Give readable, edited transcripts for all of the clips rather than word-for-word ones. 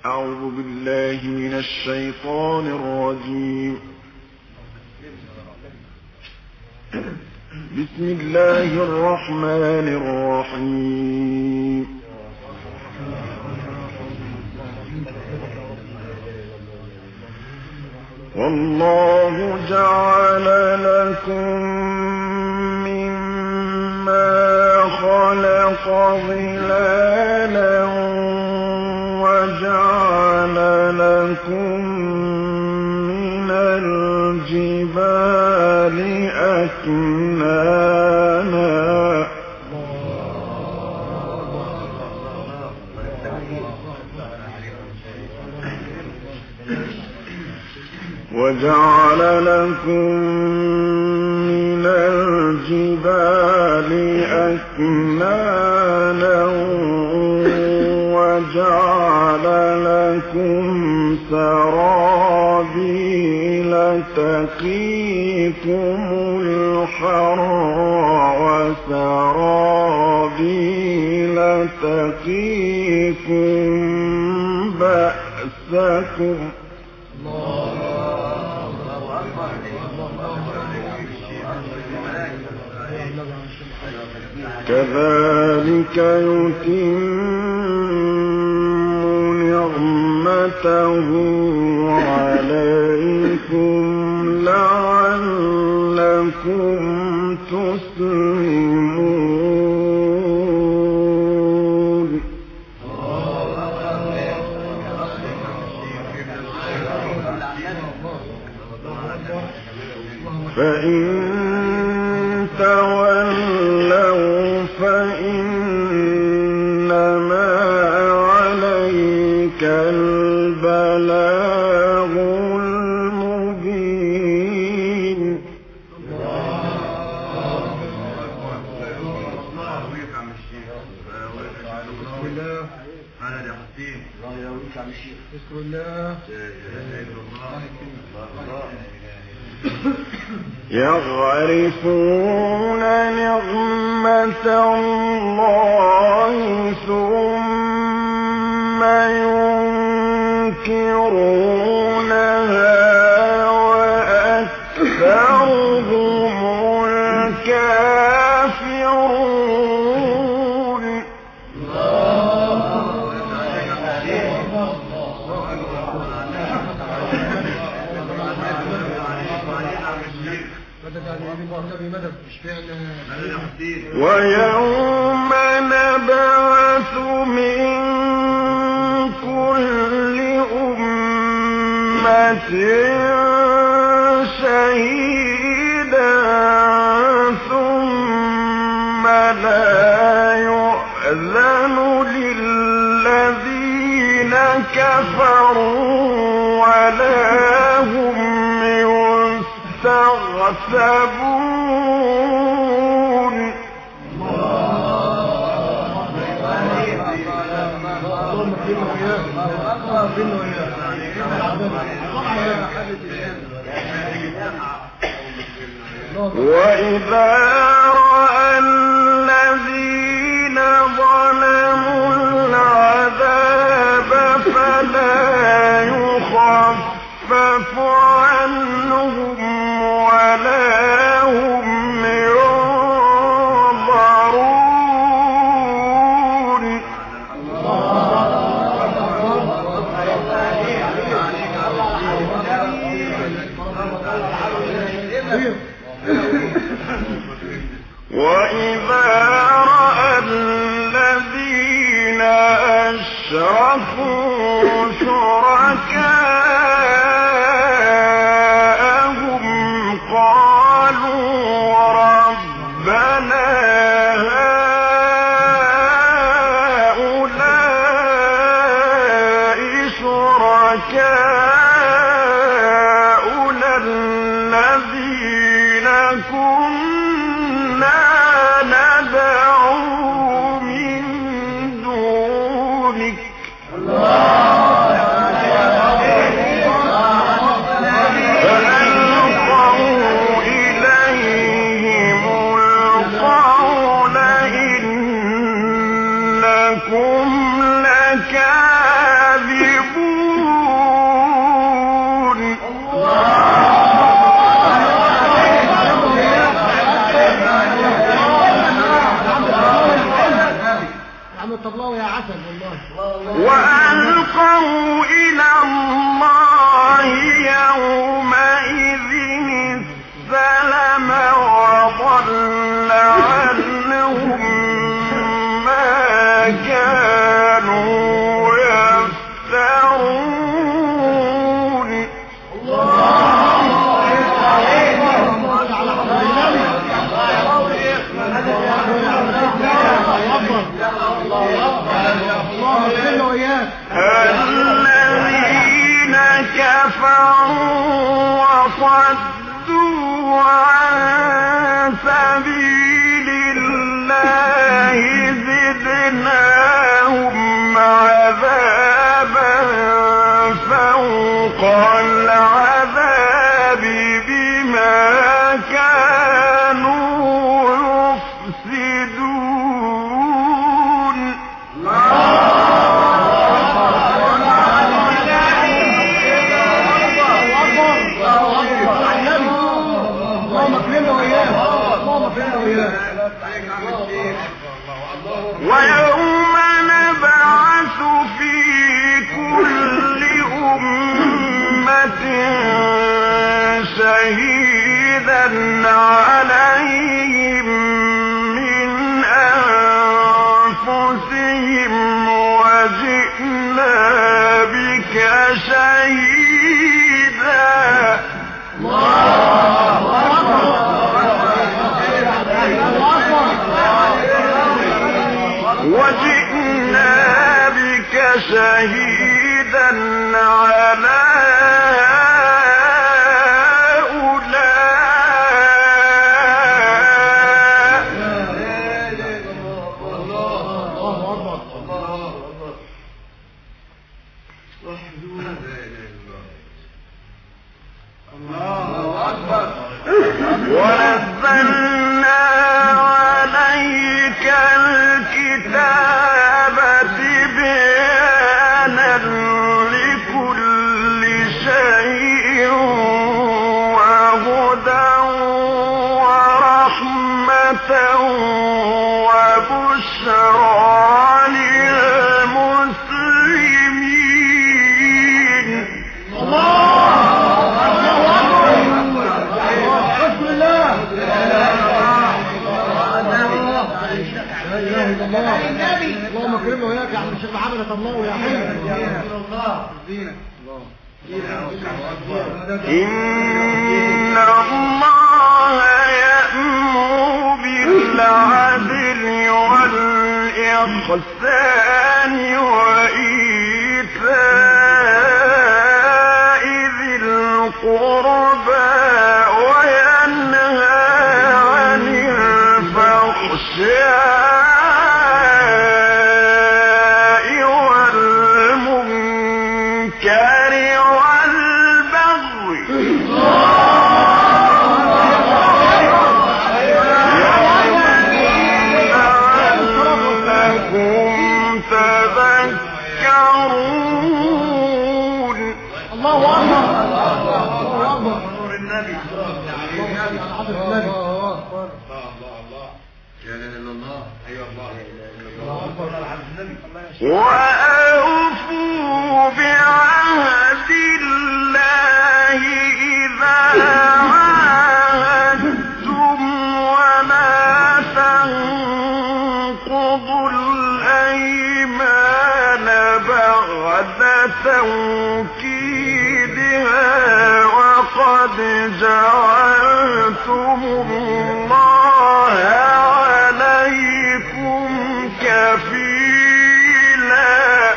أعوذ بالله من الشيطان الرجيم. بسم الله الرحمن الرحيم. والله جعل لكم مما خلق ظلالا وجعل لكم من الجبال أكنانا وجعل لكم من الجبال أكنانا وجعل لكم سرابيل تقيكم الحر وسرابيل تقيكم بأسكم كذلك يتم نعمته عليكم لعلكم تسلمون. فإن تولوا فإنما عليك البلاغ المبين. يعرفون نعمة الله ثم ينكرونها وأكثرهم الكافرون. ويوم نبعث من كل أمة شهيدا ثم لا يؤذن للذين كفروا ولا هم يستعتبون. وإذا رأى الذين ظلموا العذاب فلا يخفف عنهم ولا هم ينظرون. وإذا رأى الذين أشركوا شركاءهم قالوا ربنا هؤلاء شركاؤنا الذين كنا ندعو من دونك فألقوا إليهم القول إنكم لكاذبون. وألقوا إلى الله يومئذ السلم وضل عنهم ما كانوا يفترون. الذين كفروا وصدوا عن سبيل الله زدناهم عذابا فوق العذاب بما كانوا يفسدون. ويوم نبعث في كل أمة شهيدا عليهم من أنفسهم وجئنا بك شهيدا. وجئنا بك شهيدا على ونزلنا عليك الكتاب تبيانا لكل شيء وهدى ورحمة وبشرى للمسلمين. اللهم اكرمه وياك يا عم الشيخ محمد الله يا حبيبي. إن الله يأمر بالعدل والإحسان وإيتاء ذي القربى وينهى عن الفحشاء والمنكر والبغي لعلكم تذكرون. الله اكبر. الله اكبر. نور النبي. وأوفوا بعهد الله إذا عاهدتم ولا تنقضوا الأيمان بعد توكيدها وقد جعلتم الله عليكم كفيلا.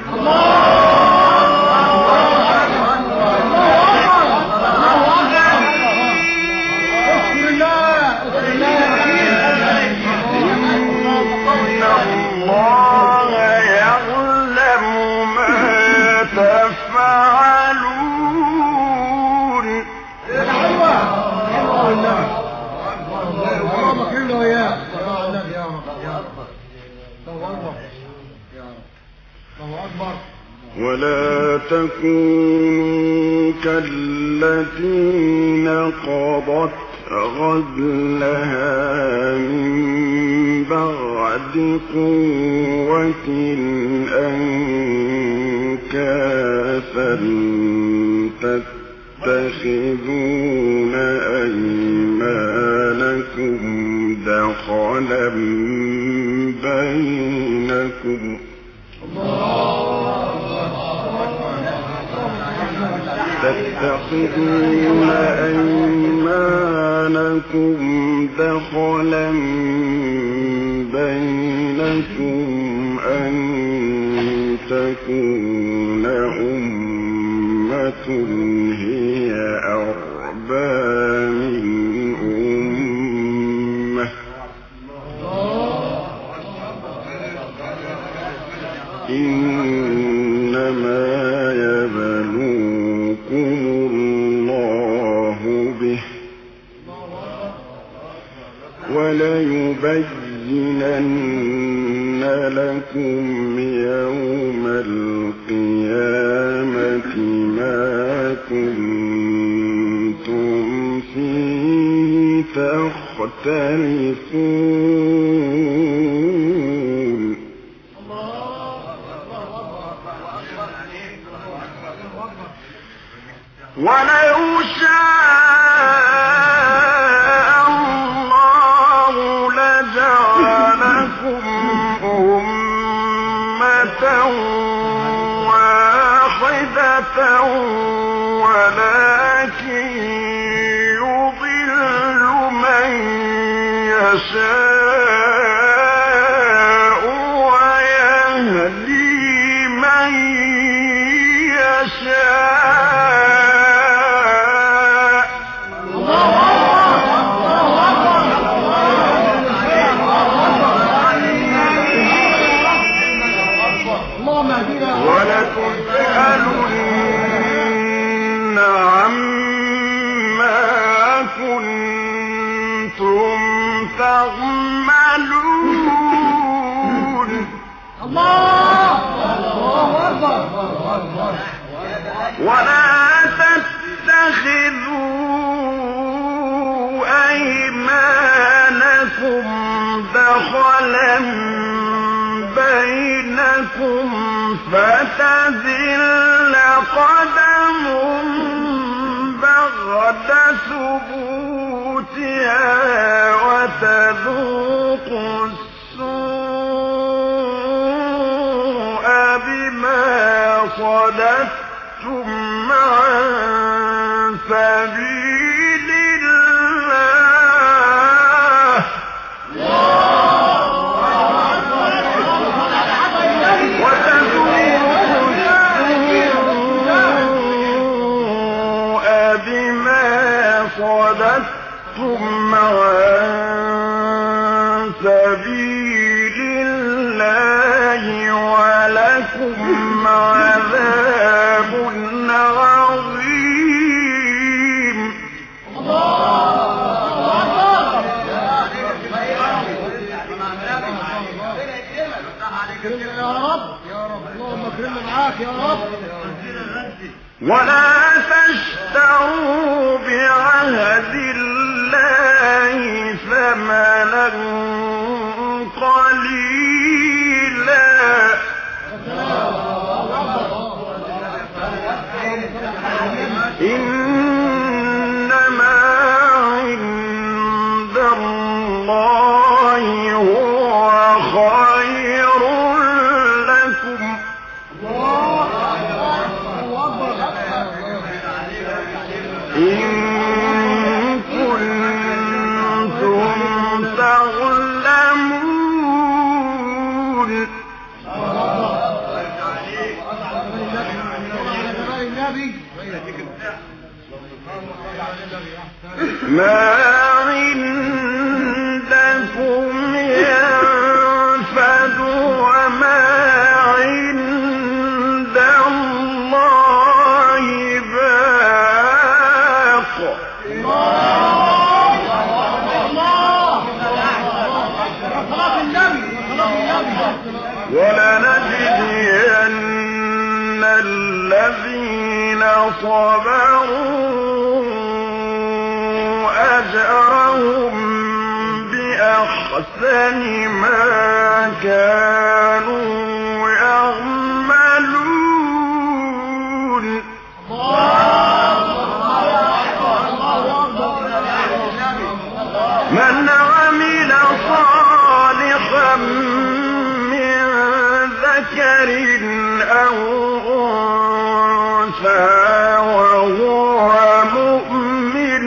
الله يعلم ما تفعلون. اللهم اكرمنا وياك. الله اكبر. ولا تكونوا كالتي نقضت غزلها من بعد قوة أنكاثا تتخذون أيمانكم دخلا بينكم تتخذون أيمانكم دخلا بينكم أن تكون أمة هي أربى من أمة إنما يبلوكم الله به وليبينن لكم يوم القيامة ما كنتم فيه تختلفون ولو شاء الله لجعلكم أمة واحدة ولكن يضل من يشاء ويهدي من يشاء ولتسألن عما كنتم تعملون ولا تتخذوا أيمانكم دخلا بينكم فتزل قدم بعد ثبوتها وتذوقوا السوء بما صددتم عن سبيل الله وتذوقوا السوء بما صددتم عن سبيل الله ولكم عذاب عظيم يا رب اللهم اكرمنا معاك يا رب. ولا تشتروا بعهد الله ثمنا قليلا إنما عند الله هو خير لكم إن كنتم تعلمون ما عندكم ينفد وما عند الله باق ولنجزين الذين صبروا أجرا بأحسن ما كانوا يعملون من عمل صالحا من ذكر أو أنثى وهو مؤمن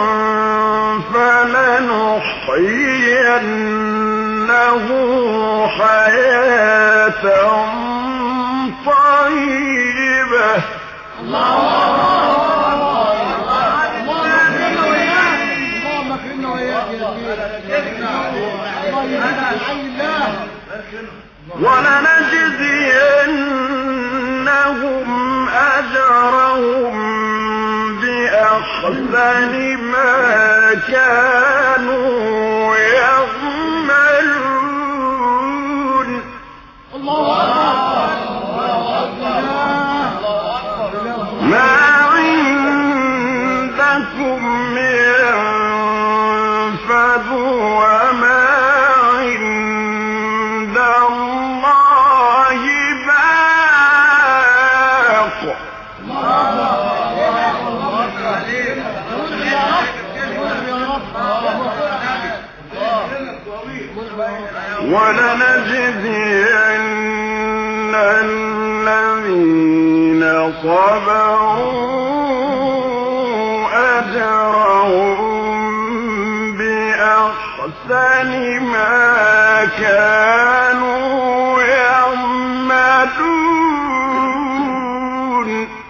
فلنحيينه حياة طيبة. ولنجزينهم أجرهم بأحسن ما كانوا يعملون. ما عندكم ينفد وما عند الله باق. ولنجزين الذين صبروا أجرهم بأحسن ما كانوا يعملون.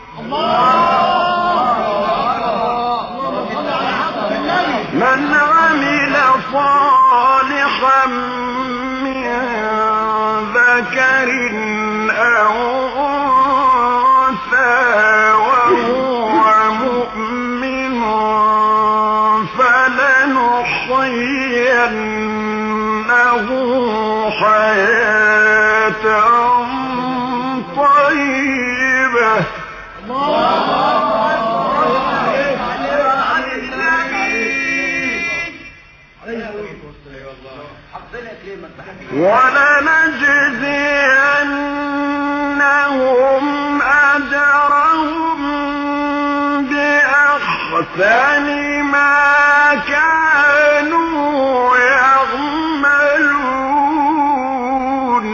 من عمل صالحا من ذكر أو أنثى وهو مؤمن فلنحيينه حياة طيبة. ولنجزينهم أجرهم بأحسن ما كانوا يعملون.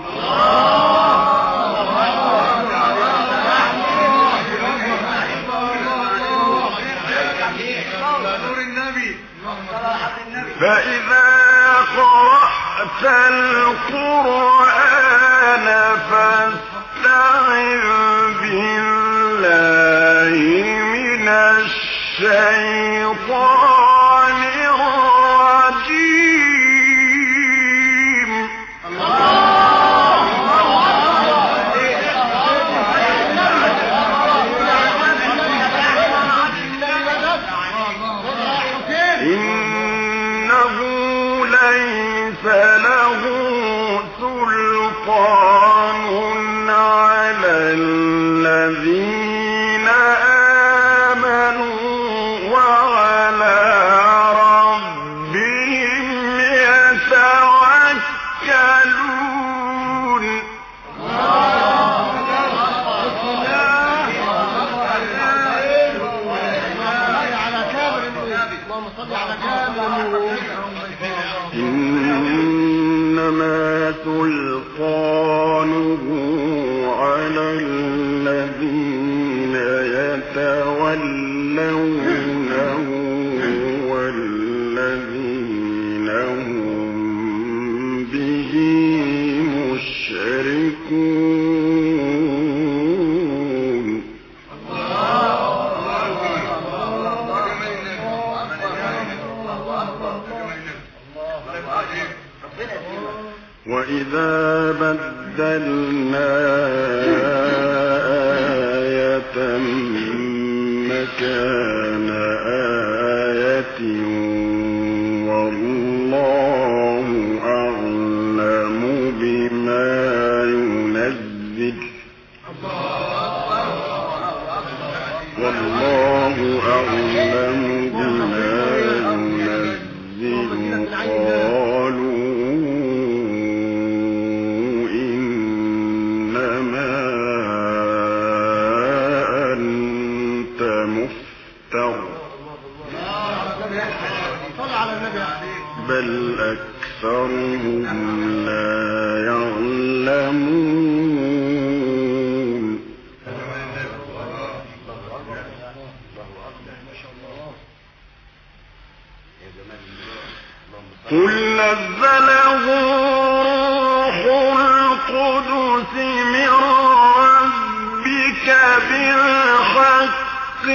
فإذا قرأت القرآن فاستعذ بالله من الشيطان الرجيم. إنه ليس له سلطان على الذين آمنوا وعلى ربهم يتوكلون. إنما سلطانه على الذين يتولونه والذين هم به مشركون. وإذا بدلنا آية مكان آية والله أعلم بما ينزل. والله أعلم بما ينزل. قالوا أكثرهم لا يعلمون. قل نزله روح القدس من ربك بالحق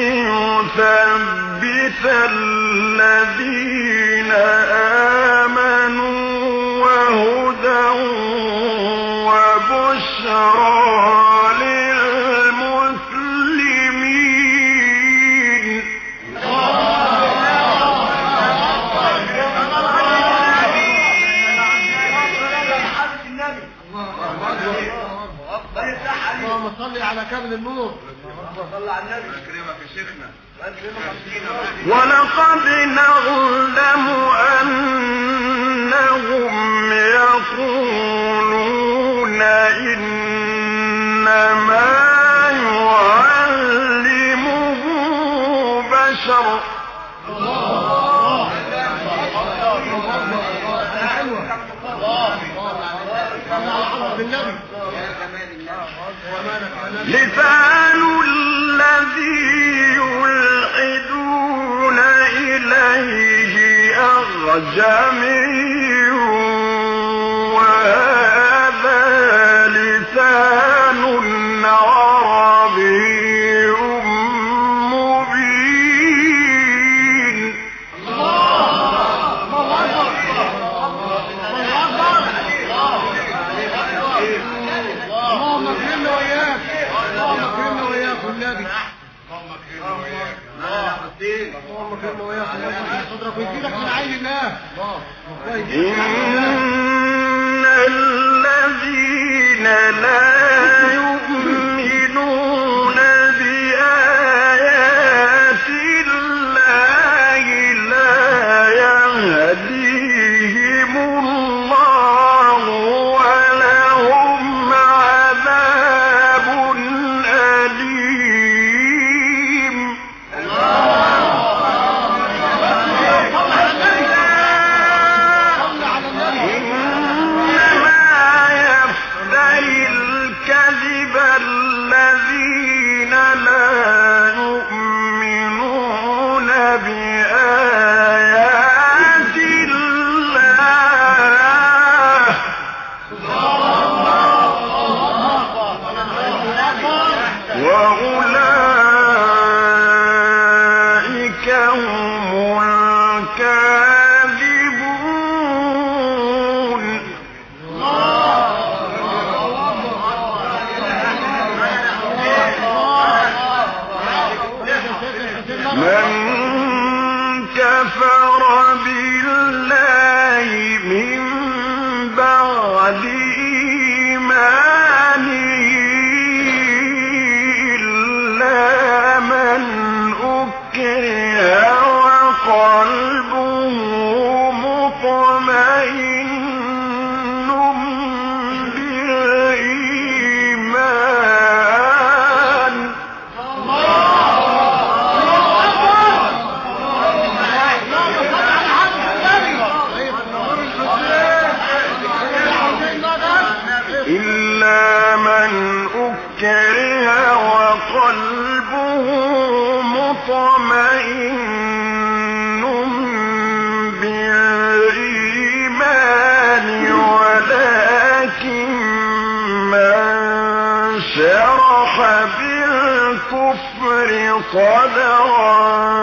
ليثبت الذين آمنوا وهدى وبشرى للمسلمين. اللهم صل على كامل النور. صل على النبي. اكرمك يا شيخنا. ولقد نعلم أنهم يقولون إنما يعلمه بشر. لسان الذي يلحدون إليه أعجمي وهذا لسان عربي مبين. اللهم اكرمنا وإياك. اللهم اكرمنا وإياك والنبي. اللهم اكرمنا وإياك. اللهم اكرمنا وإياك. صدرك ويزيدك من عين الله. إن الذين لا يؤمنون بآيات الله لا يهديهم الله ولهم عذاب أليم. الكذب الذين لا يؤمنون بآيات الله وأولئك هم الكاذبون. من كفر بالله من بعد إيمانه إلا من أكره وقلبه مطمئن بالإيمان. إلا من أكره وقلبه مطمئن بالإيمان ولكن من شرح بالكفر صدرا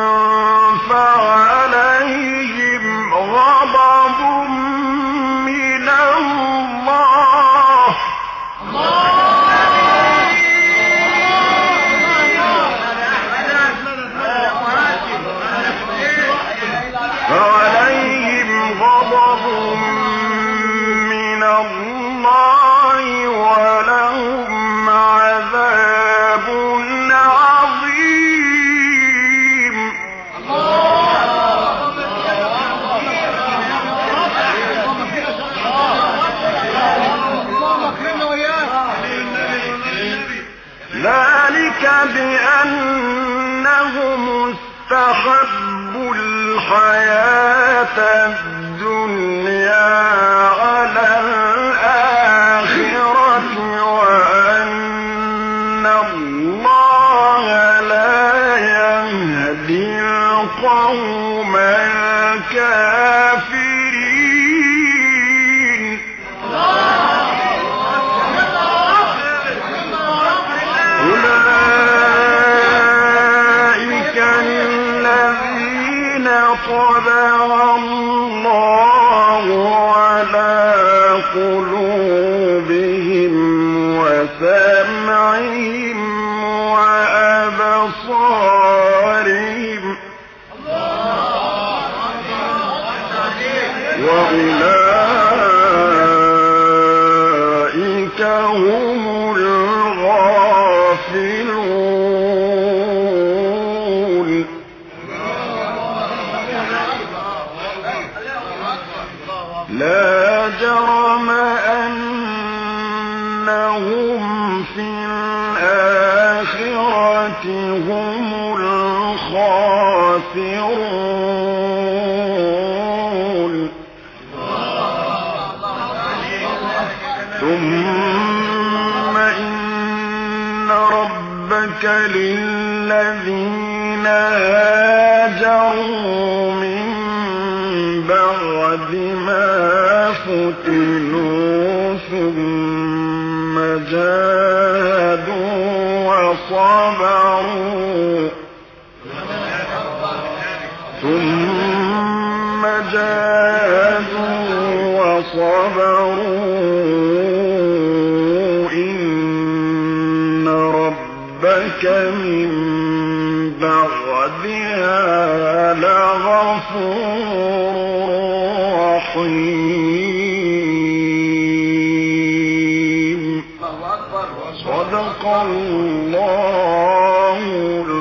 فعليهم غضب من الله ولهم عذاب عظيم. ذلك بأنهم استحبوا الحياة الدنيا على الآخرة وأن الله لا يهدي القوم الكافرين. أولئك الذين طبع الله على قلوبهم وسمعهم وأبصارهم وأولئك هم الغافلون. لا جرم أنهم في الآخرة هم الخاسرون. ثم إن ربك للذين هاجروا من بعد ما فتنوا ثم جاهدوا وصبروا إن ربك من بعدها لغفور رحيم. صدق الله